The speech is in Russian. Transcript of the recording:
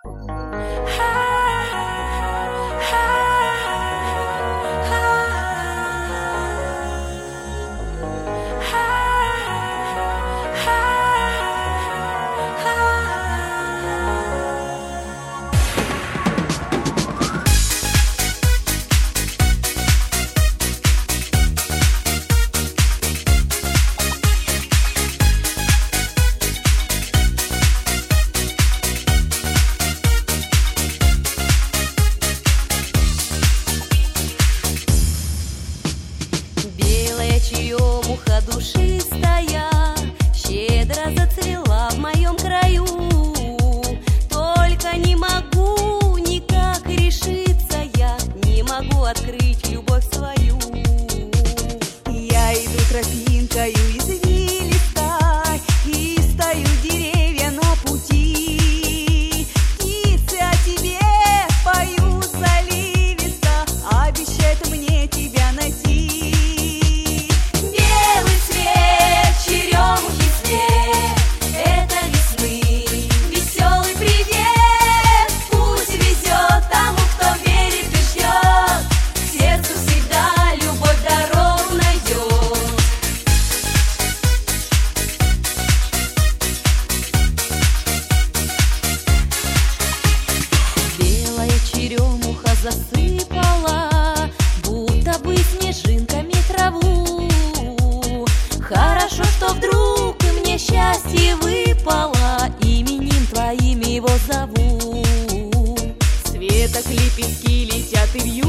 Белая черемуха душистая щедро зацвела в моем краю. Только не могу никак решиться я, не могу открыть любовь свою. Я иду тропинкою извилистой, и стою деревья на пути. Птицы о тебе поют заливисто, обещают мне тебя найти. Черемуха засыпала, будто бы снежинками траву. Хорошо, что вдруг мне счастье выпало, именем твоим его зову. С веток лепестки летят и вьются,